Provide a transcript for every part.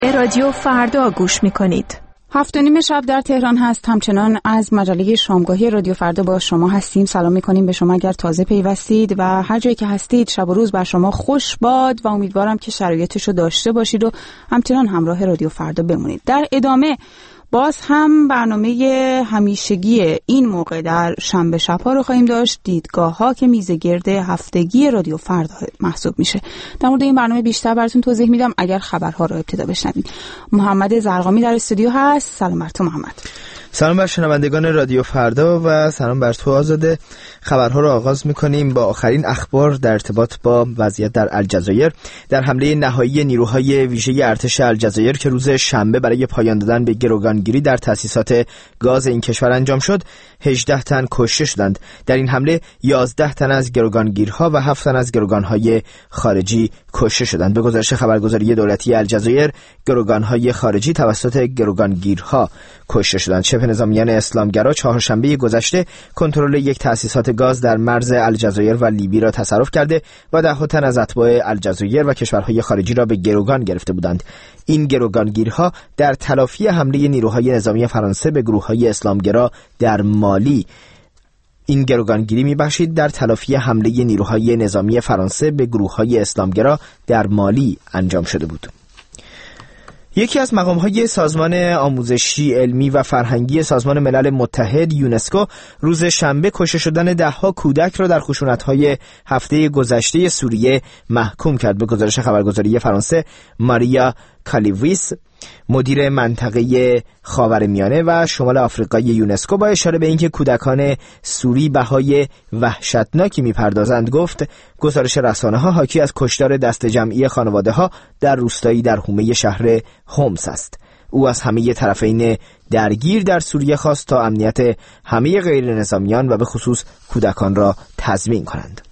رادیو فردا گوش میکنید. 7:30 شب در تهران هست. همچنان از مجله شامگاهی رادیو فردا با شما هستیم. سلام میکنیم به شما اگر تازه پیوستید و هر جایی که هستید شب و روز بر شما خوش باد و امیدوارم که شرایطش رو داشته باشید و همچنان همراه رادیو فردا بمونید. در ادامه باز هم برنامه همیشگی این موقع در شنبه شب‌ها رو خواهیم داشت، دیدگاه‌ها که میزه گرد هفتگی رادیو فردا محسوب میشه. در مورد این برنامه بیشتر براتون توضیح میدم اگر خبرها رو ابتدا بشنوید. محمد زرقامی در استودیو هست. سلام بر تو محمد. سلام بر شنوندگان رادیو فردا و سلام بر تو آزاده. خبرها رو آغاز می‌کنیم با آخرین اخبار در ارتباط با وضعیت در الجزایر. در حمله نهایی نیروهای ویژه ارتش الجزایر که روز شنبه برای پایان دادن به گروگانگیری در تأسیسات گاز این کشور انجام شد، 18 تن کشته شدند. در این حمله 11 تن از گروگانگیرها و 7 تن از گروگان‌های خارجی کشته شدند. به گزارش خبرگزاری دولتی الجزایر، گروگان‌های خارجی توسط گروگانگیرها کشته شدند. شبه نظامیان اسلامگرا چهارشنبه گذشته کنترل یک تأسیسات گاز در مرز الجزایر و لیبی را تصرف کرده و 10 تن از اتباع الجزایر و کشورهای خارجی را به گروگان گرفته بودند. این گروگانگیرها در تلافی حمله نیروهای نظامی فرانسه به گروه‌های اسلامگرا در مالی این گروگانگیری می‌بخشید در تلافی حمله نیروهای نظامی فرانسه به گروه‌های اسلامگرا در مالی انجام شده بود. یکی از مقام‌های سازمان آموزشی، علمی و فرهنگی سازمان ملل متحد یونسکو روز شنبه کشته شدن 10 کودک را در خشونت‌های هفته گذشته سوریه محکوم کرد. به گزارش خبرگزاری فرانسه، ماریا کالیویس، مدیر منطقه خاورمیانه و شمال آفریقای یونسکو، با اشاره به اینکه کودکان سوری بهای وحشتناکی می‌پردازند گفت گزارش رسانه‌ها حاکی از کشتار دست جمعی خانواده‌ها در روستایی در حومه شهر حمص است. او از همه طرفین درگیر در سوریه خواست تا امنیت همه غیر نظامیان و به خصوص کودکان را تضمین کنند.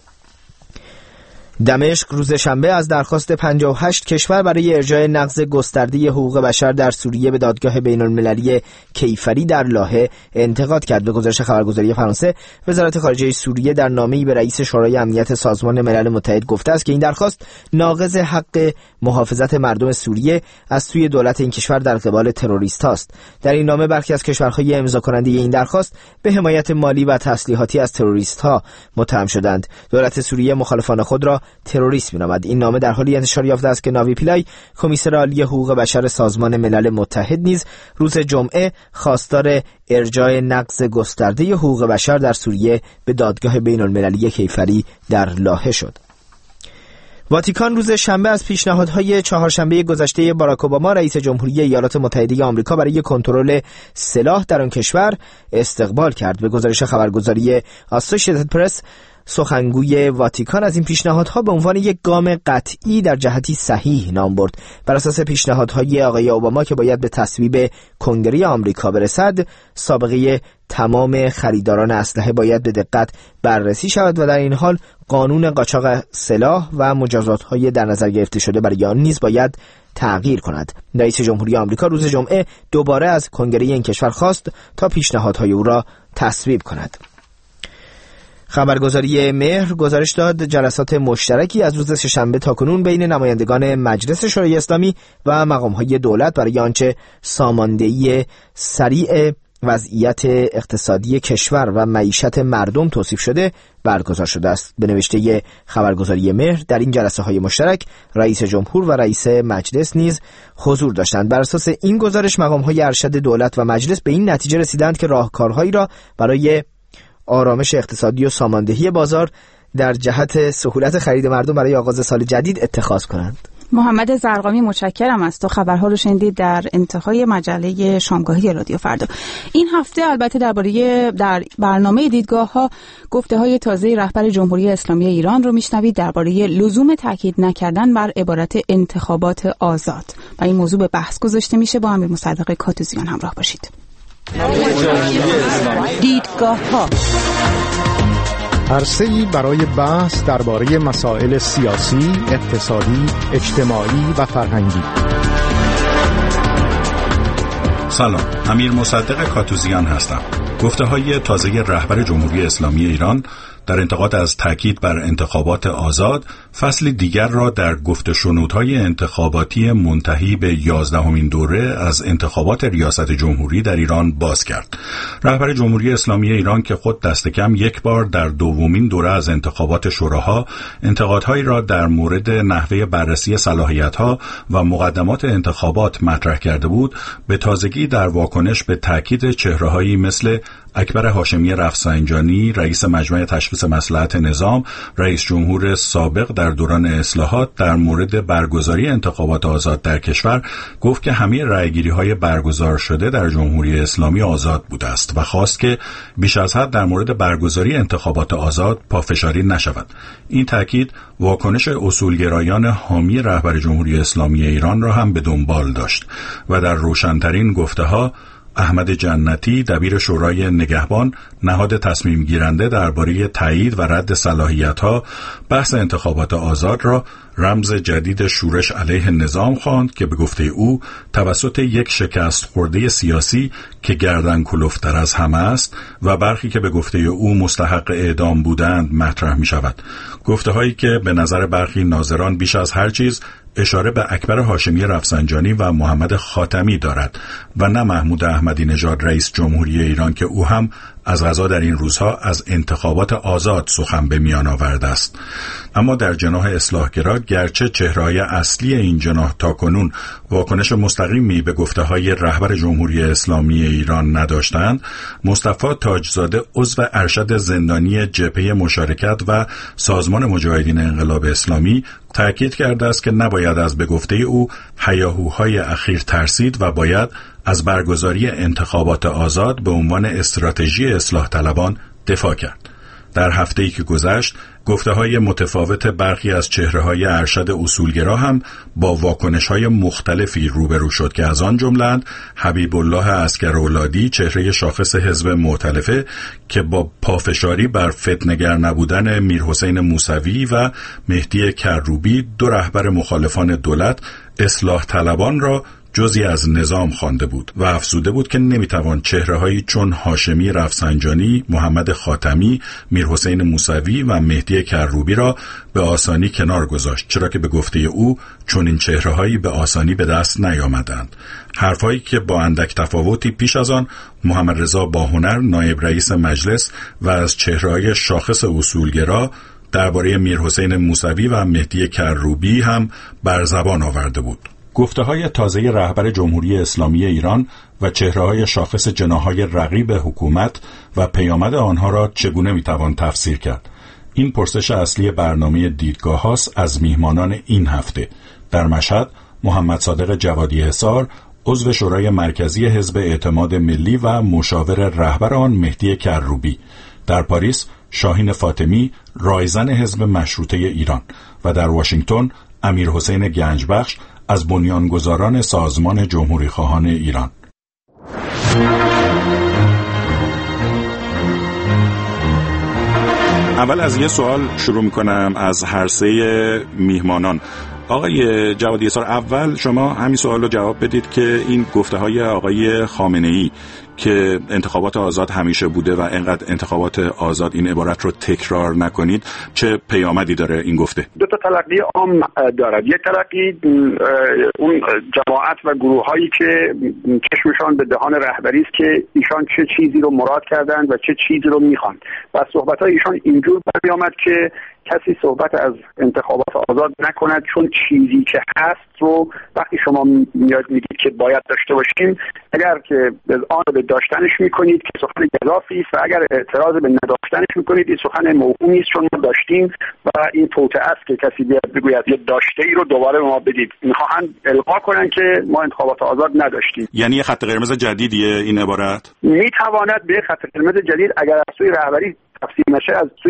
دمشق روز شنبه از درخواست 58 کشور برای ارجاع نقض گسترده حقوق بشر در سوریه به دادگاه بین‌المللی کیفری در لاهه انتقاد کرد. به گزارش خبرگزاری فرانسه، وزارت خارجه سوریه در نامه‌ای به رئیس شورای امنیت سازمان ملل متحد گفته است که این درخواست ناقض حق محافظت مردم سوریه از سوی دولت این کشور در قبال تروریست است. در این نامه برخی از کشورهای امضا کننده این درخواست به حمایت مالی و تسلیحاتی از تروریست‌ها متهم شدند. دولت سوریه مخالفان خود را تروریست می‌نامد. این نامه در حالی انتشار یافته است که ناوی پیلای، کمیسر عالی حقوق بشر سازمان ملل متحد، نیز روز جمعه خواستار ارجاع نقض گسترده حقوق بشر در سوریه به دادگاه بین‌المللی کیفری در لاهه شد. واتیکان روز شنبه از پیشنهادهای چهارشنبه گذشته باراک اوباما رئیس جمهوری ایالات متحده آمریکا برای کنترل سلاح در آن کشور استقبال کرد. به گزارش خبرگزاری آسوشییتد پرس، سخنگوی واتیکان از این پیشنهادها به عنوان یک گام قطعی در جهتی صحیح نام برد. بر اساس پیشنهادهای آقای اوباما که باید به تصویب کنگره آمریکا برسد، سابقه تمام خریداران اسلحه باید به دقت بررسی شود و در این حال قانون قاچاق سلاح و مجازات‌های در نظر گرفته شده برای آن نیز باید تغییر کند. رئیس جمهوری آمریکا روز جمعه دوباره از کنگره این کشور خواست تا پیشنهادهای او را تصویب کند. خبرگزاری مهر گزارش داد جلسات مشترکی از روز سه‌شنبه تاکنون بین نمایندگان مجلس شورای اسلامی و مقام‌های دولت برای آنچه ساماندهی سریع وضعیت اقتصادی کشور و معیشت مردم توصیف شده برگزار شده است. به نوشته خبرگزاری مهر، در این جلسه‌های مشترک رئیس جمهور و رئیس مجلس نیز حضور داشتند. بر اساس این گزارش مقام‌های ارشد دولت و مجلس به این نتیجه رسیدند که راهکارهایی را برای آرامش اقتصادی و ساماندهی بازار در جهت سهولت خرید مردم برای آغاز سال جدید اتخاذ کنند. محمد زرقامی، متشکرم از تو. خبرها رو شنیدید در انتهای مجله شامگاهی رادیو فردا. این هفته البته در برنامه دیدگاه‌ها گفته‌های تازه رهبر جمهوری اسلامی ایران رو میشنوید درباره لزوم تاکید نکردن بر عبارت انتخابات آزاد و این موضوع به بحث گذاشته میشه. با امیر مصدق کاتوزیان همراه باشید. دیدگاه‌ها عرصه‌ای برای بحث درباره مسائل سیاسی، اقتصادی، اجتماعی و فرهنگی. سلام، امیر مصدق کاتوزیان هستم. گفته‌های تازه رهبر جمهوری اسلامی ایران در انتقاد از تاکید بر انتخابات آزاد فصل دیگر را در گفت و شنودهای انتخاباتی منتهی به 11مین دوره از انتخابات ریاست جمهوری در ایران باز کرد. رهبر جمهوری اسلامی ایران که خود دست کم یک بار در دومین دوره از انتخابات شوراها انتقادهایی را در مورد نحوه بررسی صلاحیت‌ها و مقدمات انتخابات مطرح کرده بود، به تازگی در واکنش به تاکید چهره‌هایی مثل اکبر هاشمی رفسنجانی، رئیس مجمع تشخیص مصلحت نظام، رئیس جمهور سابق در دوران اصلاحات در مورد برگزاری انتخابات آزاد در کشور، گفت که همه رأیگیری‌های برگزار شده در جمهوری اسلامی آزاد بوده است و خواست که بیش از حد در مورد برگزاری انتخابات آزاد پافشاری نشود. این تاکید واکنش اصولگرایان حامی رهبر جمهوری اسلامی ایران را هم به دنبال داشت و در روشن‌ترین گفته‌ها احمد جنتی، دبیر شورای نگهبان، نهاد تصمیم گیرنده درباره تایید و رد صلاحیت‌ها، بحث انتخابات آزاد را رمز جدید شورش علیه نظام خواند که به گفته او توسط یک شکست خورده سیاسی که گردن کلفتر از همه است و برخی که به گفته او مستحق اعدام بودند مطرح می شود. گفته هایی که به نظر برخی ناظران بیش از هر چیز اشاره به اکبر هاشمی رفسنجانی و محمد خاتمی دارد و نه محمود احمدی نژاد رئیس جمهوری ایران که او هم از قضا در این روزها از انتخابات آزاد سخن به میان آورده است. اما در جناح اصلاحگرا گرچه چهره‌های اصلی این جناح تاکنون واکنش مستقیمی به گفته‌های رهبر جمهوری اسلامی ایران نداشتند، مصطفی تاجزاده عضو ارشد زندانی جبهه مشارکت و سازمان مجاهدین انقلاب اسلامی تأکید کرده است که نباید از به گفته او هیاهوهای اخیر ترسید و باید از برگزاری انتخابات آزاد به عنوان استراتژی اصلاح طلبان دفاع کرد. در هفته‌ای که گذشت، گفته‌های متفاوت برخی از چهره‌های ارشد اصولگرا هم با واکنش‌های مختلفی روبرو شد که از آن جمله‌اند حبیب الله عسکرولادی، چهره شاخص حزب مؤتلفه که با پافشاری بر فتنه‌گر نبودن میرحسین موسوی و مهدی کروبی، دو رهبر مخالفان دولت، اصلاح طلبان را جزئی از نظام خوانده بود و افزوده بود که نمیتوان چهره‌هایی چون هاشمی رفسنجانی، محمد خاتمی، میرحسین موسوی و مهدی کروبی را به آسانی کنار گذاشت، چرا که به گفته او چون این چهره‌هایی به آسانی به دست نیامدند. حرفایی که با اندک تفاوتی پیش از آن محمد رضا باهنر، نایب رئیس مجلس و از چهره‌های شاخص اصولگرا درباره میرحسین موسوی و مهدی کروبی هم بر زبان آورده بود. گفته‌های تازه رهبر جمهوری اسلامی ایران و چهره‌های شاخص جناح‌های رقیب حکومت و پیامد آنها را چگونه می‌توان تفسیر کرد؟ این پرسش اصلی برنامه دیدگاه هاست از میهمانان این هفته. در مشهد، محمد صادق جوادی حصار، عضو شورای مرکزی حزب اعتماد ملی و مشاور رهبر آن مهدی کروبی. در پاریس، شاهین فاطمی، رایزن حزب مشروطه ایران و در واشنگتن، امیرحسین گنجبخش از بنیانگذاران سازمان جمهوری خواهان ایران. اول از یه سوال شروع میکنم از هر سه میهمانان. آقای جوادی حصار، اول شما همین سوال رو جواب بدید که این گفته‌های آقای خامنه‌ای که انتخابات آزاد همیشه بوده و اینقدر انتخابات آزاد این عبارت رو تکرار نکنید، چه پیامدی داره این گفته؟ دو تا تلقی عام دارد. یک تلقی اون جماعت و گروه‌هایی که چشمشان به دهان رهبری است که ایشان چه چیزی رو مراد کردند و چه چیزی رو میخوان و صحبت‌های ایشان اینجور برمی‌آمد که کسی صحبت از انتخابات آزاد نکند، چون چیزی که هست رو وقتی شما میاد میگید که باید داشته باشیم، اگر که آن رو به داشتنش میکنید که سخن گزافی است و اگر اعتراض به نداشتنش میکنید این سخن موهومی است، چون ما داشتیم و این توطئه است که کسی بیاد بگوید یه داشته ای رو دوباره ما بدید. میخواهند القا کنن که ما انتخابات آزاد نداشتیم. یعنی یه خط قرمز جدیدیه این عبارت؟ میتواند به خط قرمز جدید اگر از سوی رهبری تفسیر نشه از سوی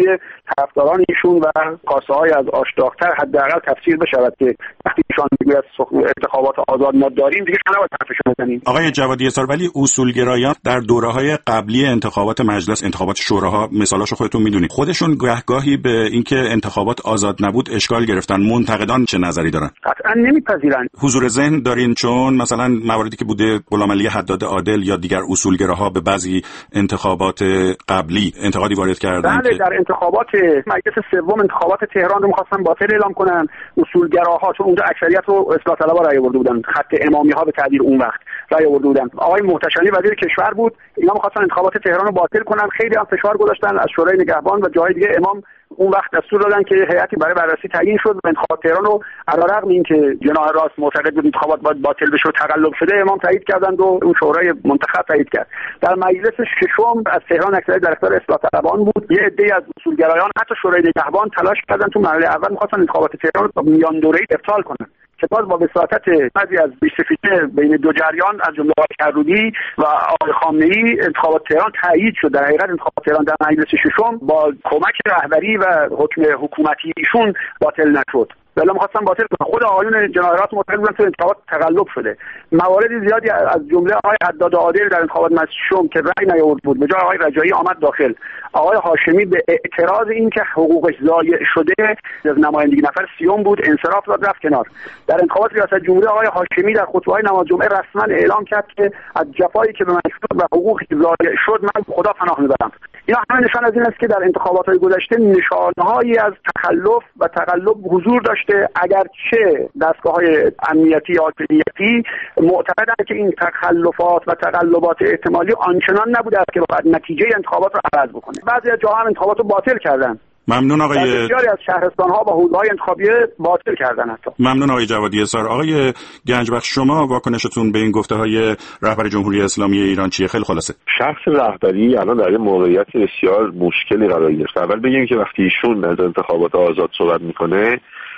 طرفداران ایشون و کاسه های از آشداختر حداقل تفسیر بشود که وقتی ایشان میگوید انتخابات آزاد ما داریم، دیگه شما نباید حرفشون بزنیم. آقای جوادی اسار، ولی اصولگرایان در دوره‌های قبلی انتخابات مجلس، انتخابات شوراها، مثالاشو خودتون میدونید، خودشون گاهی به اینکه انتخابات آزاد نبود اشکال گرفتن. منتقدان چه نظری دارن؟ قطعا نمیپذیرن. حضور ذهن دارین؟ چون مثلا مواردی که بوده غلامعلی حداد عادل یا دیگر اصولگراها به بعضی انتخابات قبلی انتقادی وارد کردن. بله، در انتخابات مجلس سوم انتخابات تهران رو می‌خواستن باطل اعلام کنن اصولگراها، چون اونجا اکثریت رو اصلاح طلبها رأی آورده بودن، خط امامی‌ها به تعبیر اون وقت رأی آورده بودن. آقای محتشمی وزیر کشور بود، اینا می‌خواستن انتخابات تهران رو باطل کنن. خیلی هم فشار گذاشتن از شورای نگهبان و جای دیگه. امام اون وقت دستور دادن که هیئتی برای بررسی تعیین شد و انتخابات تهران رو علیرغم اینکه جناح راست معتقد بود انتخابات باید باطل بشه و تقلب شده، امام تایید کردند و اون شورای منتخب تایید کرد. در مجلس ششم از تهران اکثریت در اختیار اصلاح طلبان بود. یه عده‌ای از اصولگرایان حتی شورای نگهبان تلاش کردن تو مرحله اول می‌خواستن انتخابات تهران رو میان دوره‌ای ابطال کنن، که باز با وساطت بعضی از بی‌سفیده بین دو جریان از جمله آقای کرودی و آقای خامنه‌ای انتخابات تهران تایید شد. در حقیقت انتخابات تهران در مجلس ششم با کمک رهبری و حکم حکومتی ایشون باطل نشد. ولی می‌خواستن باطل کنن. خود آقایون جناحات معتقد بودن که انتخابات تقلب شده. موارد زیادی از جمله آقای حداد عادل در انتخابات مجلس ششم که رأی نیاورد بود، به جای آقای رجایی آمد داخل. آقای هاشمی به اعتراض این که حقوقش ضایع شده از نمایندگی نفر سیوم بود انصراف داد، رفت کنار. در انتخابات ریاست جمهوری آقای هاشمی در خطبه‌های نماز جمعه رسما اعلام کرد که از جفایی که به من افتاد و حقوقی که ضایع شد من خدا پناه میبرم. اینا همه نشان از این است که در انتخابات‌های گذشته نشانه‌هایی از تخلف و تقلب حضور داشته، اگرچه دستگاه‌های امنیتی یا عدلیتی معتقدند که این تخلفات و تقلبات احتمالی آنچنان نبوده است که بعد نتیجه انتخابات را عوض بکنه. بعضی از جاها هم انتخابات رو باطل کردن. ممنون آقای بسیاری از شهرستان‌ها و حوزه‌های انتخابیه باطل کردن حتی. ممنون آقای جوادی اسار. آقای گنجبخش، شما واکنشتون به این گفته‌های رهبر جمهوری اسلامی ایران چیه؟ خیلی خلاصه. شخص رهبری الان در موقعیت بسیار مشکلی قرار گرفته. اول بگیم که وقتی ایشون از انتخابات آزاد صحبت میکنه،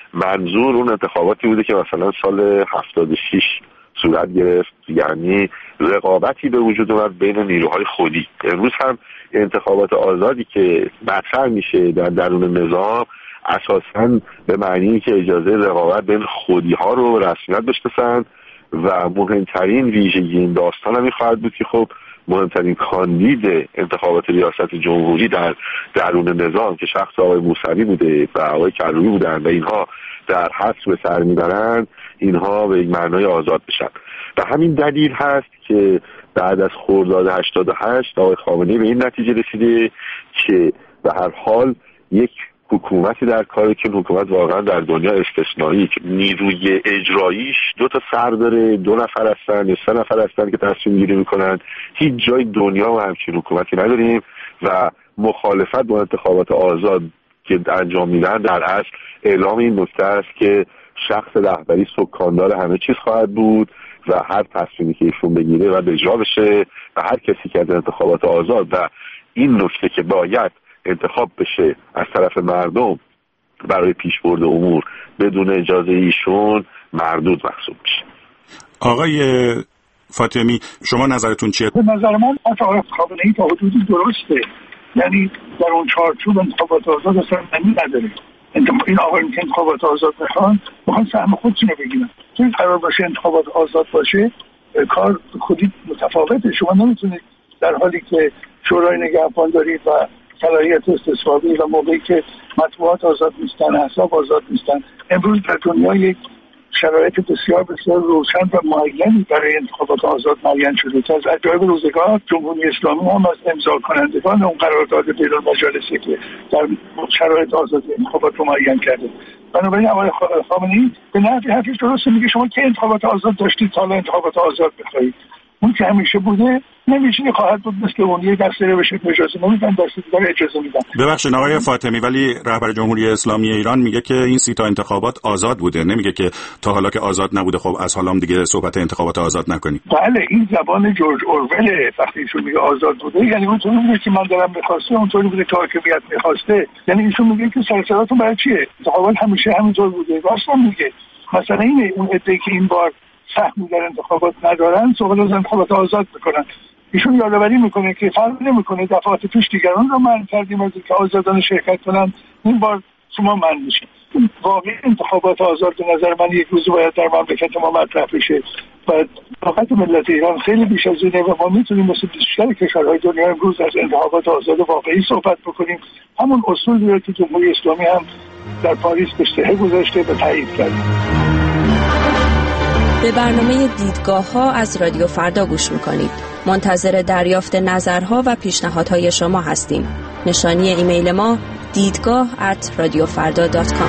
منظور اون انتخاباتی بوده که مثلا سال 76 صورت گرفت، یعنی رقابتی به وجود اومد بین نیروهای خودی. امروز هم انتخابات آزادی که مطرح میشه در درون نظام اساساً به معنی که اجازه رقابت بین خودی ها رو رسمیت بشناسن و مهمترین ویژگی این داستان هم خواهد بود که خب مهمترین کاندید انتخابات ریاست جمهوری در درون نظام که شخص آقای موسوی بوده و آقای کروبی بودن و اینها در حبس به سر میبرن، اینها به یک معنای آزاد بشن. و همین دلیل هست که بعد از خرداد 88 آقای خامنه‌ای به این نتیجه رسیده که به هر حال یک حکومتی در کاره که حکومت واقعا در دنیا استثنایی که نیروی اجراییش 2 تا سر داره، 2 نفر هستن یا 3 نفر هستن که تصمیم گیری میکنن. هیچ جای دنیا و همچین حکومتی نداریم و مخالفت با انتخابات آزاد که انجام میدن در اصل اعلام این نکته است که شخص رهبری سکاندار همه چیز خواهد بود و هر تصمیمی که ایشون بگیره و اجرا بشه و هر کسی که از انتخابات آزاد و این نکته که باید انتخاب بشه از طرف مردم برای پیشبرد امور بدون اجازه ایشون مردود محسوب میشه. آقای فاطمی، شما نظرتون چیه؟ به نظر من آقای خامنه‌ای تا حدودی درسته، یعنی در اون چارچوب انتخابات آزاد اصلا معنی نداره. این آقایون که انتخابات آزاد میخوان سهم خودشون رو بگیرن. چون قرار باشه انتخابات آزاد باشه کار خودی متفاوته. شما نمیتونید در حالی که شورای نگهبان دارید و صلاحیت استصوابی و موقعی که مطبوعات آزاد نیستن، احزاب آزاد نیستن، امروز در دنیا یک شرایط بسیار بسیار روشن و معینی برای انتخابات آزاد معین شده که از عجایب روزگار جمهوری اسلامی هم از امضا کنندگان اون قرارداد بین المجالسی که در شرایط آزادی انتخابات رو معین کرده. بنابراین آقای خامنه‌ای به نحوی حرفش درسته، میگه شما که انتخابات آزاد داشتید حالا انتخابات آزاد بخواهید. اون که همیشه بوده نمیشه خواهد بود مثل اون یه دسته بشه اجازه نمیدن، دسته دیگه اجازه میدن. ببخشید آقای فاطمی، ولی رهبر جمهوری اسلامی ایران میگه که این 30 تا انتخابات آزاد بوده، نمیگه که تا حالا که آزاد نبوده خب از حالا هم دیگه صحبت انتخابات آزاد نکنیم. بله، این زبان جورج اورول. وقتی ایشون میگه آزاد بوده یعنی اونطوری بوده که من دارم می‌خواسته، اونطوری بوده که حاکمیت می‌خواسته. یعنی ایشون میگه که سرسراتون برای چیه؟ انتخابات همیشه همینطور بوده. راست میگه. مثلا اینه اون عده‌ای که این بار سهمی در انتخابات ندارن سوال از انتخابات آزاد میکنن. ایشون یادآوری میکنه که فرق نمیکنه دفعات پیش دیگران رو منع کردیم از اینکه آزادانه شرکت کنن، این بار شما منع میشین. واقعا انتخابات آزاد به نظر من یک روز باید در مملکت ما مطرح بشه و طاقت ملت ایران خیلی بیش از اینه و ما میتونیم مثل بیشتر کشورهای دنیا امروز از انتخابات آزاد واقعی صحبت بکنیم. همون اصولی رو که جمهوری اسلامی هم در پاریس به اشتراک گذاشته و تایید کرده. به برنامه دیدگاه‌ها از رادیو فردا گوش می‌کنید. منتظر دریافت نظرها و پیشنهادهای شما هستیم. نشانی ایمیل ما دیدگاه@radiofarda.com.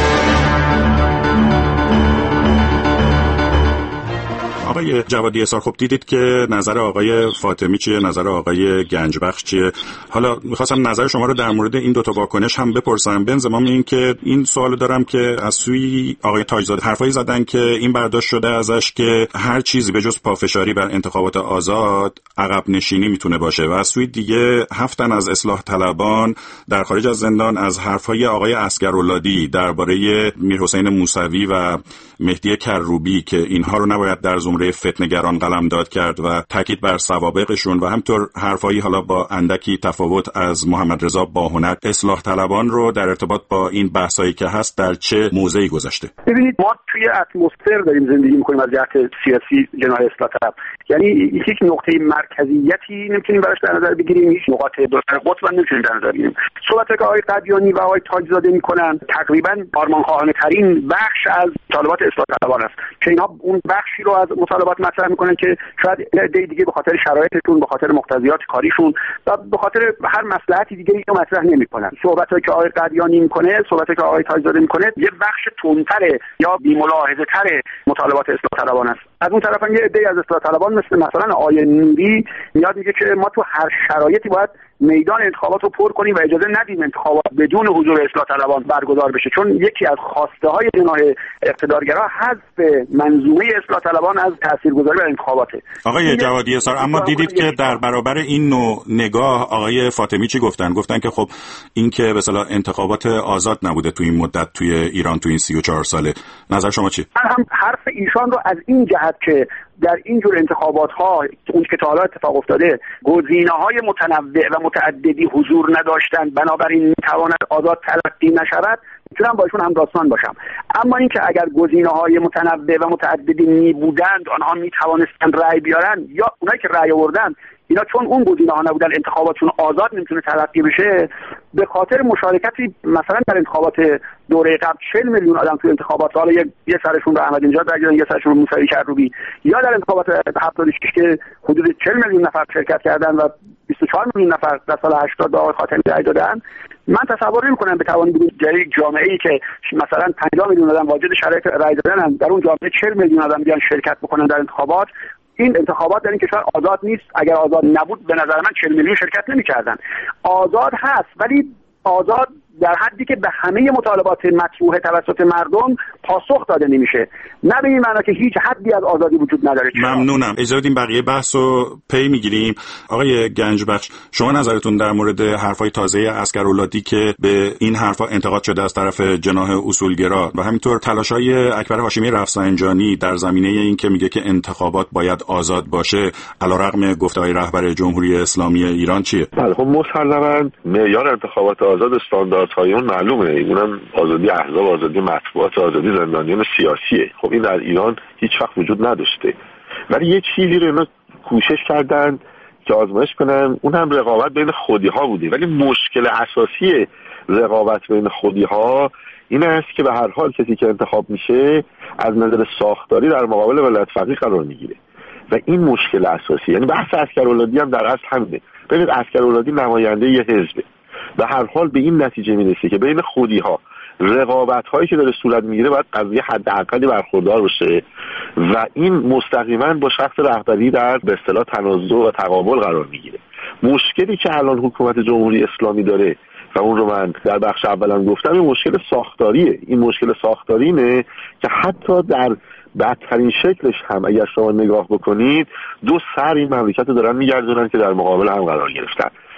آقای جوادی اصار، خب دیدید که نظر آقای فاطمی چیه، نظر آقای گنجبخش چیه. حالا می‌خواستم نظر شما رو در مورد این دو تا واکنش هم بپرسم. به انضمام این که این سوالو دارم که از سوی آقای تاجزاده حرفایی زدن که این برداشت شده ازش که هر چیزی به جز پافشاری بر انتخابات آزاد عقب نشینی میتونه باشه و از سوی دیگه 7 تن از اصلاح طلبان در خارج از زندان از حرفای آقای عسگراللهی درباره میرحسین موسوی و مهدی کروبی که اینها رو نباید در زمره فتنه‌گران قلمداد کرد و تاکید بر سوابقشون و همطور حرفایی حالا با اندکی تفاوت از محمد رضا باهنر اصلاح طلبان رو در ارتباط با این بحثایی که هست در چه موضعی گذاشته؟ ببینید ما توی اتمسفر داریم زندگی می‌کنیم از جهت سیاسی جناح اصلاح طلب، یعنی یک نقطه مرکزیتی نمی‌تونیم براش در نظر بگیریم، هیچ نقاط دو سر قطب نمی‌تونیم در نظر بگیریم. صحبتی که آقای قدیانی و آقای تاجزاده می‌کنن تقریباً آرمانخواهانه ترین بخش از مطالبات اصلاح طلبان است که اینا اون بخشی رو از مطالبات مطرح میکنن که شاید دیگه به خاطر شرایطشون، به خاطر مقتضیات کاریشون و به خاطر هر مصلحتی دیگه اینو مطرح نمیکنن. صحبتایی که آقای قدیانی میکنه، صحبتایی که آقای تاجزاده میکنه یه بخش تندتر یا بی‌ملاحظه‌تر مطالبات اصلاح طلبان است. از اون طرف هم یه عده از اصلاح طلبان مثلا آقای نوری میاد میگه که ما تو هر شرایطی باید میدان انتخابات رو پر کنیم و اجازه ندیم انتخابات بدون حضور اصلاح طلبان برگزار بشه، چون یکی از خواسته های جناح اقتدارگرا حذف منظومه اصلاح طلبان از تاثیرگذاری بر انتخاباته. آقای جوادی اصار، اما دیدید که در برابر این نوع نگاه آقای فاطمی چی گفتن که خب این که به اصطلاح انتخابات آزاد نبوده تو این مدت توی ایران تو این 34 ساله. نظر شما چی؟ من هم حرف ایشان رو از این جهت که در این جور انتخابات ها اون که تا حالا اتفاق افتاده گزینه‌های متنوع و متعددی حضور نداشتن، بنابراین میتواند آزاد تلقی نشود، میتونم با ایشون هم داستان باشم. اما اینکه اگر گزینه‌های متنوع و متعددی می بودند، آنها میتوانستند رأی بیارن، یا اونایی که رأی آوردن اینا چون اون گزینه‌ها نبودن انتخاباتشون آزاد نمیتونه تلقی بشه، به خاطر مشارکتی مثلا در انتخابات دوره قبل 40 میلیون آدم توی انتخابات، حالا یه سرشون رو احمدی نژاد رأی دادن، یه سرشون رو موسوی کروبی، یا در انتخابات 76 که حدود 40 میلیون نفر شرکت کردن و 24 میلیون نفر در سال 80 به آقای خاتمی رأی دادن، من تصور نمی‌کنم بتوانید در یک جامعه‌ای که مثلا 50 میلیون آدم واجد شرایط رأی دادن، در اون جامعه 40 میلیون آدم بیان شرکت بکنن در انتخابات. این انتخابات در این کشور آزاد نیست. اگر آزاد نبود به نظر من 40 میلیون شرکت نمی‌کردن. آزاد هست، ولی آزاد در حدی که به همه مطالبات مطروح توسط مردم پاسخ داده نمیشه، نه به این معنا که هیچ حدی از آزادی وجود نداره. ممنونم. اجازه بدیم بقیه بحثو پی میگیریم. آقای گنجبخش، شما نظرتون در مورد حرفای تازه عسگراللهی که به این حرفا انتقاد شده از طرف جناح اصولگرا و همینطور تلاشای اکبر هاشمی رفسنجانی در زمینه این که میگه که انتخابات باید آزاد باشه علیرغم گفته‌های رهبر جمهوری اسلامی ایران چیه؟ بله، خب مسلماً معیار انتخابات آزاد استانداردهای اون معلومه، اونم آزادی احزاب، آزادی مطبوعات، آزادی زندانیان سیاسیه. خب این در ایران هیچ وقت وجود نداشته، ولی یه چیزی رو اینا کوشش کردن که آزمایش کنن، اون هم رقابت بین خودی‌ها بوده. ولی مشکل اساسی رقابت بین خودی‌ها این است که به هر حال کسی که انتخاب میشه از نظر ساختاری در مقابل ولایت فقیه قرار میگیره و این مشکل اساسی، یعنی بحث عسگراللهی هم در اصل همینه. ببینید عسگراللهی نماینده یه حزبه، به هر حال به این نتیجه میرسه که بین خودی‌ها رقابت‌هایی که داره صورت میگیره باید قضیه حداقلی برخوردار باشه و این مستقیما با شخص رهبری در به اصطلاح تنازع و تقابل قرار میگیره. مشکلی که الان حکومت جمهوری اسلامی داره و اون رو من در بخش اولم گفتم، این مشکل ساختاریه. این مشکل ساختاری اینه که حتی در بدترین شکلش هم اگر شما نگاه بکنید دو سر این مملکت رو دارن میگردونن که در مقابل هم قرار گرفتن.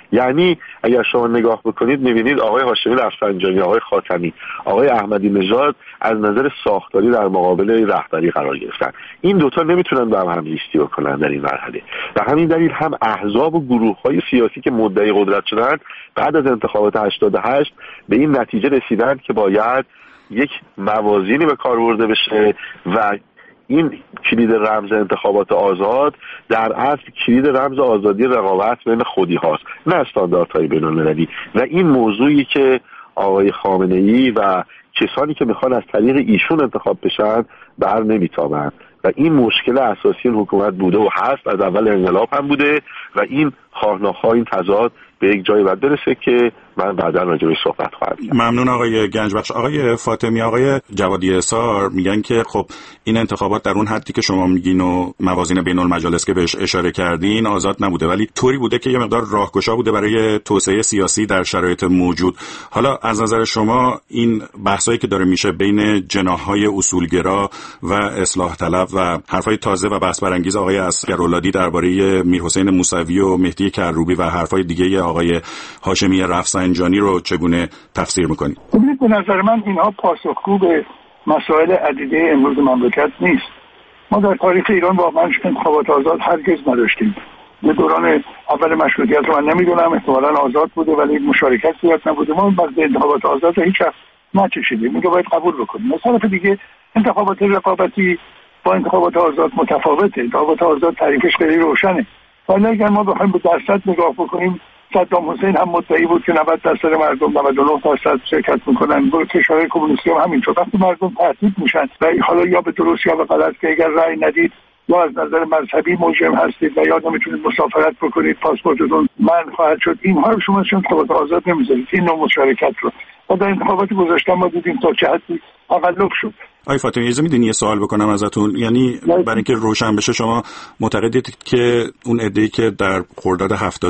یعنی اگر شما نگاه بکنید می‌بینید آقای هاشمی رفسنجانی، آقای خاتمی، آقای احمدی نژاد از نظر ساختاری در مقابل رهبری قرار گرفتن. این دوتا نمیتونن با هم لیستی بکنن در این مرحله. و همین دلیل هم احزاب و گروه‌های سیاسی که مدعی قدرت شدن بعد از انتخابات 88 به این نتیجه رسیدن که باید یک موازینی به کار برده بشه و این کلید رمز انتخابات آزاد در اصل کلید رمز آزادی رقابت بین خودی هاست، نه استانداردهای بین‌المللی. و این موضوعی که آقای خامنه‌ای و کسانی که میخوان از طریق ایشون انتخاب بشن بر نمیتابند و این مشکل اساسی این حکومت بوده و هست، از اول انقلاب هم بوده و این خواهناخواه این تضاد به یک جایی باید برسه که من بعدا راجع بهش صحبت خواهم کرد. ممنون آقای گنجبخش. آقای فاطمی، آقای جوادی احصار میگن که خب این انتخابات در اون حدی که شما میگین و موازین بین المجالس که بهش اشاره کردین آزاد نبوده، ولی طوری بوده که یه مقدار راهگشا بوده برای توسعه سیاسی در شرایط موجود. حالا از نظر شما این بحثایی که داره میشه بین جناح‌های اصولگرا و اصلاح طلب و حرفای تازه و بحث برانگیز آقای اصغراللهی درباره میرحسین موسوی و مهدی کروبی و حرفای دیگه آقای هاشمی رفسنجانی رو چگونه تفسیر میکنید؟ ببینید به نظر من اینها پاسخگو به مسائل عدیده امروز مملکت نیست. ما در تاریخ ایران واقعا انتخابات آزاد هرگز نداشتیم. به دوران اول مشروطیت رو من نمیدونم، احتمالاً آزاد بوده ولی مشارکت زیاد نبوده. ما بعد انتخابات آزاد هیچ وقت نچشیدیم. اینو باید قبول بکنیم. مثلا دیگه انتخابات رقابتی با انتخابات آزاد متفاوته. انتخابات آزاد تعریفش خیلی روشنه. ولی اگر ما بخوایم به درصد نگاه بکنیم، صدام حسین هم مدعی بود که 90% مردم 99% شرکت میکنن. با کشورهای کمونیستی هم همینطور. وقتی مردم تهدید میشن و حالا یا به درست یا به غلط که اگر رأی ندید یا از نظر مذهبی مجرم هستید و یا نمیتونید مسافرت بکنید، پاسپورتتون منع خواهد شد، اینها رو شما چون انتخابات آزاد نمیذارید. این نوع مشارکت رو و در انتخابات گذشته ما دیدیم تا چه حدی تقلب شد. آقای فاطمی اجازه میدین یه سوال بکنم ازتون؟ یعنی برای اینکه روشن بشه، شما معتقدید که اون عده‌ای که در خرداد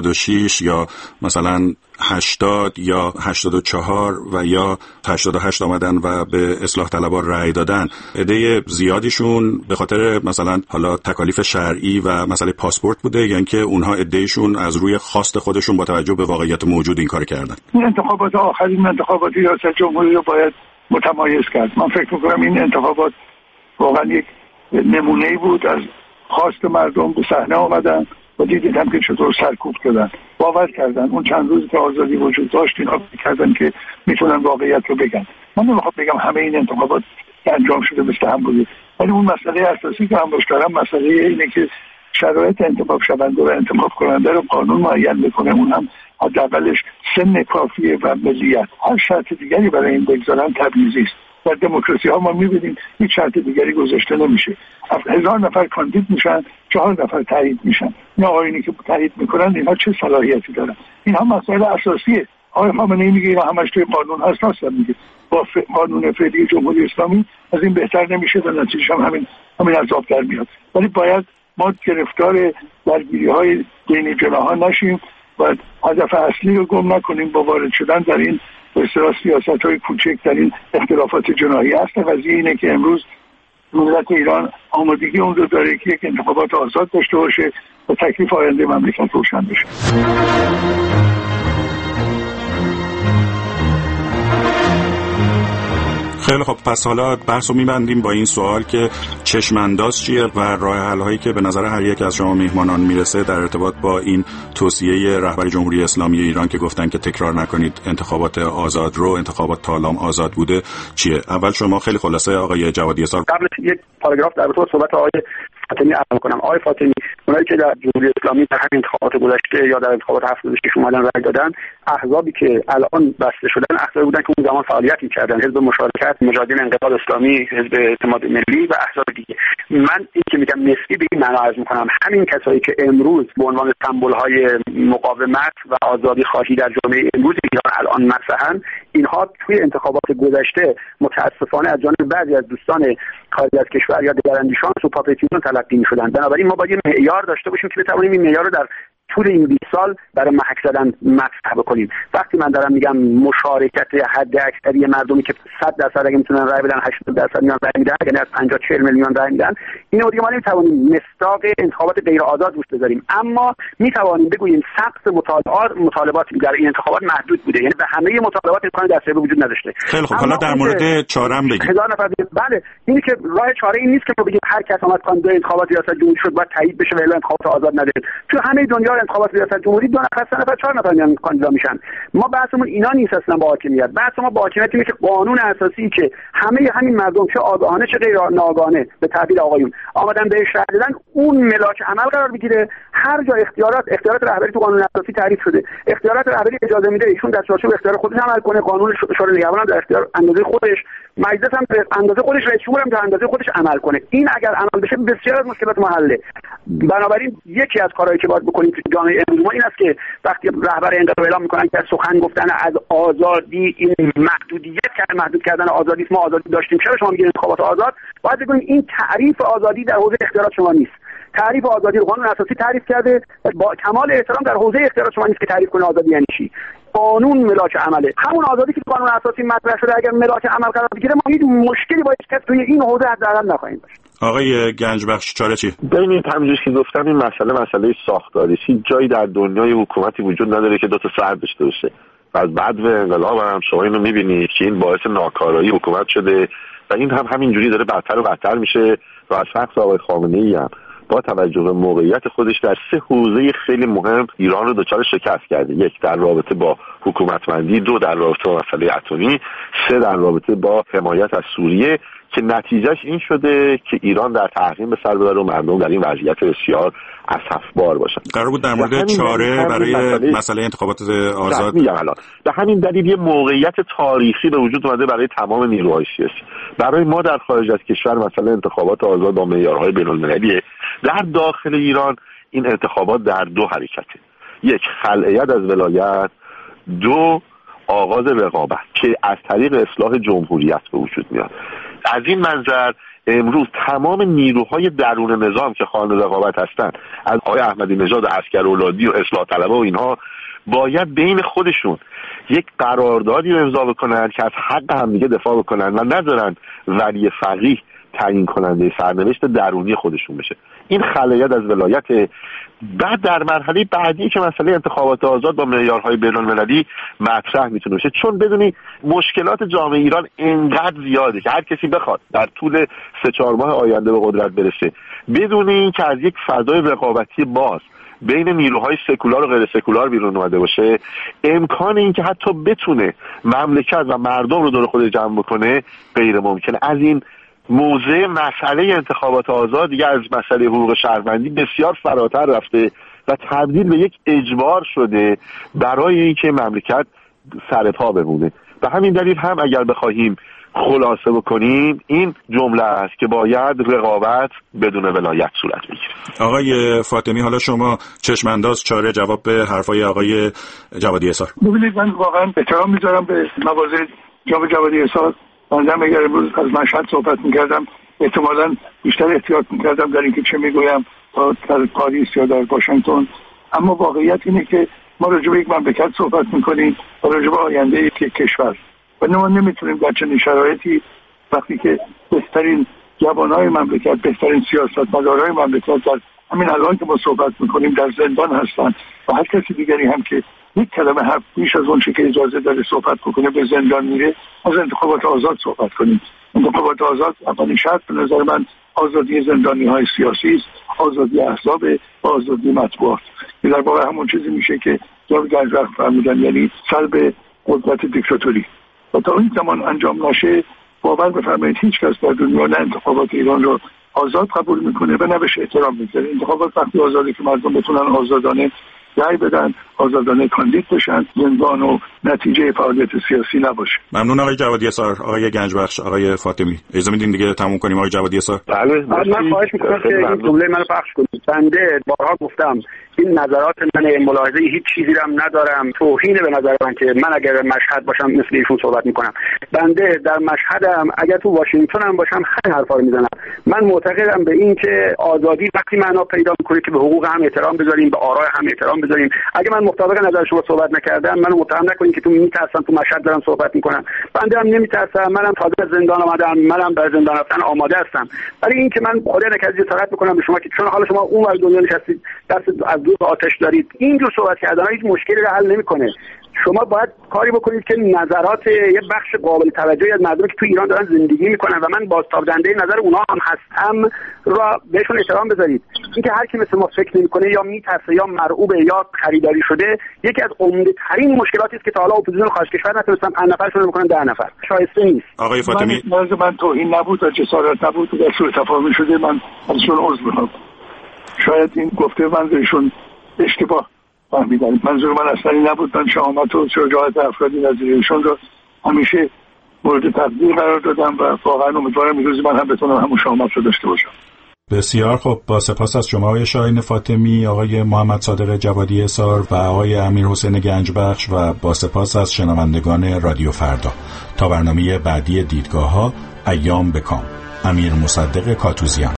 76 یا مثلا 80 یا 84 و یا 88 آمدن و به اصلاح طلبها رأی دادن، عده زیادیشون به خاطر مثلا حالا تکالیف شرعی و مسئله پاسپورت بوده، یعنی که اونها عده‌ایشون از روی خواست خودشون با توجه به واقعیت موجود این کار کردن؟ این انتخابات آخرین انتخابات ریاست جمهوری رو باید متمایز کرد. من فکر می‌کنم این انتخابات واقعا یک نمونه‌ای بود از خواست مردم به صحنه آمدن و دیدم که چطور سرکوب کردن، باور کردن اون چند روز که آزادی وجود داشت اینا کردن که میتونن واقعیت رو بگن. من نمیخوام بگم همه این انتخابات انجام شده مثل هم بوده، ولی اون مسئله اساسی که هم باش دارم مسئله اینه که شرایط انتخاب شونده و انتخاب کننده رو قانون معین میکنه، اون هم حداقلش سن کافیه و ملیت. هر شرط دیگری برای این بگذارن تبعیضی است. در دموکراسی ها ما می‌بینیم هیچ شرط دیگری گذاشته نمیشه. 1000 نفر کاندید میشن، 4 نفر تایید میشن. این آقایونی که تایید میکنن اینها چه صلاحیتی دارن؟ اینها مسائل اساسیه. آقای خامنه‌ای میگه اینا همش توی قانون هست، راست میگه. با قانون فعلی جمهوری اسلامی از این بهتر نمیشه و نتیجه‌اش هم همین عذاب در میاد. ولی باید ما گرفتار درگیری‌های بین جناح‌ها نشیم و هدف اصلی رو گم نکنیم با وارد شدن در این به اصطلاح سیاست‌های کوچک در این اختلافات جناحی. است قضیه اینه که امروز ملت ایران آمادگی اون رو داره که یک انتخابات آزاد داشته باشه و تکلیف آینده مملکت روشن بشه. خیلی خب، پس حالا بحث رو میبندیم با این سوال که چشم‌انداز چیه و راه حل‌هایی که به نظر هر یک از شما میهمانان میرسه در ارتباط با این توصیه رهبر جمهوری اسلامی ایران که گفتن که تکرار نکنید انتخابات آزاد رو، انتخابات تالام آزاد بوده، چیه؟ اول شما خیلی خلاصه آقای جوادی احصار. قبل یک پاراگراف در مورد صحبت آقای فاطمی عرض کنم. آقای فاطمی، اونایی که در جمهوری اسلامی در همین انتخابات گذشته یا در انتخابات 76 اومدن رای دادن، احزابی که الان بسته شدن احزابی بودن که اون زمان فعالیت می‌کردن، حزب مشارکت، مجاهدین انقلاب اسلامی، حزب اعتماد ملی و احزاب دیگه. من این که میگم نسبی به این معنا عرض می‌کنم، همین کسایی که امروز به عنوان سمبول‌های مقاومت و آزادی خواهی در جامعه امروز ایران الان مطرحن، اینها توی انتخابات گذشته متأسفانه از جانب بعضی از دوستان خارج از کشور یا دگراندیشان سوپاپتیون تلقی می‌شدن. بنابراین ما باید معیار داشته باشیم که بتوانیم این معیار رو در طول این 20 سال برای محک زدن مطرح بکنیم. وقتی من دارم میگم مشارکت حد اکثری مردمی که 100% اگه میتونن رای بدن 80% میان رای میدن، یعنی از 50-40 میلیون رای میدن، اینو دیگه ما نمیتوانیم مصداق انتخابات غیر آزاد روش بذاریم، اما میتوانیم بگوییم سقف مطالبات در این انتخابات محدود بوده، یعنی به همه مطالبات امکان دستیابی وجود نداشته. خیلی خب، حالا در مورد چاره هم بگید. 1000 نفر بله، اینی که راه چاره این نیست که ما بگیم هر کس اومد کاندید انتخابات ریاست جمهوری شد باید تایید بشه و الا انتخابات آزاد نده. تو همه دنیا انتخابات ریاست جمهوری 2 نفر 3 نفر 4 نفر میان کاندید میشن. ما بحثمون اینا نیست اصلا با حاکمیت. بحث ما با حاکمیت اینه که قانون اساسی که همه همین مردم چه آگاهانه چه غیر ناآگاهانه به تعبیر آقایون آمدن بهش رأی دادن، اون ملاک عمل قرار بگیره. هر جا اختیارات رهبری تو قانون اساسی تعریف شده، اختیارات رهبری اجازه میده ایشون در چارچوب اختیار خودش عمل کنه، قانون شورای نگهبان در اختیار اندازه خودش، مجلس هم به اندازه خودش، رئیس جمهور هم در اندازه خودش عمل کنه. این اگر عمل بشه بسیار از مشکلات ما حله. بنابراین یکی از کارهایی که باید بکنیم تو جامعه امروز ما این است که وقتی رهبر انقلاب اعلام میکنن که سخن گفتن از آزادی این محدود کردن آزادی، ما آزادی داشتیم، چرا شما میگید انتخابات آزاد؟ باید بگیم این تعریف آزادی در حوزه اختیارات شما نیست. تعریف آزادی رو قانون اساسی تعریف کرده، با کمال احترام در حوزه اختیارات شما نیست که تعریف کنه آزادی یعنی چی. قانون ملاک عمله، همون آزادی که قانون اساسی مطرح شده اگر ملاک عمل قرار بگیره ما هیچ مشکلی با هیچ کس توی این حوزه حداقل نخواهیم داشت. آقای گنجبخش چاره چی؟ ببینید همونجوری که گفتم این مسئله ساختاری، هیچ جایی در دنیای حکومتی وجود نداره که 2 تا سر داشته باشه. از بعد به انقلاب هم شما اینو می‌بینید که این باعث ناکارایی حکومت شده و این هم همینجوری داره بدتر و بدتر میشه و از شخص آقای خامنه‌ای هم با توجه به موقعیت خودش در 3 حوزه خیلی مهم ایران رو دچار شکست کرده. 1 در رابطه با حکومتمندی، 2 در رابطه با مسئله اتمی، 3 در رابطه با حمایت از سوریه که نتیجهش این شده که ایران در تحریم به سر ببره و مردم در این وضعیت بسیار اسفبار باشن. قرار بود در مورد چاره برای مسئله انتخابات آزاد میگم الان به همین دلیل یه موقعیت تاریخی به وجود اومده برای تمام نیروهای سیاسی. برای ما در خارج از کشور مسئله انتخابات آزاد با معیارهای بین‌المللیه. در داخل ایران این انتخابات در 2 حرکته: 1 خلع ید از ولایت، 2 آغاز رقابت که از طریق اصلاح جمهوریت به وجود میاد. از این منظر امروز تمام نیروهای درون نظام که خواهان رقابت هستند، از آقای احمدی نژاد و عسکرولادی و اصلاح طلبها و اینها، باید بین خودشون یک قراردادی رو امضا بکنن که از حق همدیگه دفاع بکنن و نذارن ولی فقیه تعیین کننده سرنوشت درونی خودشون بشه. این خلایت از ولایت. بعد در مرحله بعدی که مسئله انتخابات آزاد با معیارهای بین‌المللی مطرح میتونه بشه، چون بدونی مشکلات جامعه ایران اینقدر زیاده که هر کسی بخواد در طول 3-4 ماه آینده به قدرت برسه بدون اینکه از یک فضای رقابتی باز بین نیروهای سکولار و غیر سکولار بیرون اومده باشه، امکان این که حتی بتونه مملکت و مردم رو دور خودش جمع بکنه غیر ممکنه. از این موضوع مسئله انتخابات آزاد دیگه از مسئله حقوق شهروندی بسیار فراتر رفته و تبدیل به یک اجبار شده برای اینکه مملکت سر پا بمونه. به همین دلیل هم اگر بخواهیم خلاصه بکنیم این جمله است که باید رقابت بدون ولایت صورت بگیره. آقای فاطمی، حالا شما چشمانداز چاره جواب به حرفای آقای جوادی احصار. ببینید من واقعا احترام میذارم به مواضع جناب جوادی احصار. من اگر امروز از مشهد صحبت میکردم احتمالاً بیشتر احتیاط میکردم در اینکه چه میگویم تا در پاریس یا در واشنگتن، اما واقعیت اینه که ما راجع به یک مملکت صحبت میکنیم و راجع به آینده یک کشور و ما نمیتونیم در چنین شرایطی وقتی که بهترین جوانای مملکت، بهترین سیاستمدارای مملکت در همین الان که ما صحبت میکنیم در زندان هستن و هر کسی دیگری هم که یک کلمه حرف بیش از اون چه که اجازه داره صحبت بکنه به زندان میره. از انتخابات آزاد صحبت کنیم. انتخابات آزاد اولین شرط به نظر من آزادی زندانی‌های سیاسی است، آزادی احزاب و آزادی مطبوعات. این در واقع همون چیزی میشه که جناب گنجبخش فرمودن، یعنی سلب قدرت دیکتاتوری. و تا این زمان انجام نشه باور بفرمایید هیچ کس در دنیا نه انتخابات ایران رو آزاد قبول میکنه و نه بهش احترام میذاره. انتخابات وقتی آزادی که مردم بتونن آزادانه رای بدن، آزادانه کاندید بشن، زندان و نتیجه فعالیت سیاسی نباشه. ممنون آقای جوادی احصار، آقای گنجبخش، آقای فاطمی. اجازه میدین دیگه تموم کنیم آقای جوادی احصار؟ بله. من خواهش میکنم که این جمله منو پخش کنید. بنده بارها گفتم این نظرات من ملاحظه هیچ چیزی رو ندارم، توهین به نظر من که من اگر مشهد باشم مثل ایشون صحبت میکنم. بنده در مشهدم، اگر تو واشنگتن هم باشم همین حرفا رو میزنم. من معتقدم به این که آزادی وقتی معنا پیدا میکنه که به حقوق هم احترام بذاریم، به آراء هم احترام بذاریم. اگه من مطابق نظر شما صحبت نکردم منو متهم نکنید که تو میترسم تو مشهد دارم صحبت میکنم. بنده هم نمیترسم، منم تازه از زندان اومدم، منم برای زندان رفتن آماده هستم. ولی این که من خدا نکرده جسارت میکنم به شما که چون حالا شما اون ور دنیا نشستید دست از دور آتش دارید، اینجور صحبت کردن هیچ مشکلی رو حل نمیکنه. شما باید کاری بکنید که نظرات یه بخش قابل توجهی از مردمی که تو ایران دارن زندگی میکنن و من بازتاب‌دهنده نظر اونها هم هستم را بهشون احترام بذارید. اینکه هر کی مثل ما فکر نمیکنه یا میترسه یا مرعوبه یا خریداری شده، یکی از عمده‌ترین مشکلاتی است که تا حالا اپوزیسیون خارج کشور نتونستن 5 نفرشون بکنن 10 نفر. شایسته نیست. آقای فاطمی من توهین نبود و جسارت نبود و سوء تفاهم شده، من ازشون عذر میخوام. شاید این گفته منظورشون اشتباه فهمیدن. منظور من اصلا نبود. من شهامت و شجاعت افرادی نظیر ایشون رو همیشه مورد تقدیر قرار دادم و واقعا امیدوارم این روزی من هم بتونم همون شهامت رو داشته باشم. بسیار خب، با سپاس از شما آقای شاهین فاطمی، آقای محمد صادق جوادی اصار و آقای امیر حسین گنجبخش و با سپاس از شنوندگان رادیو فردا. تا برنامه بعدی دیدگاه‌ها، ایام بکام. امیر مصدق کاتوزیان.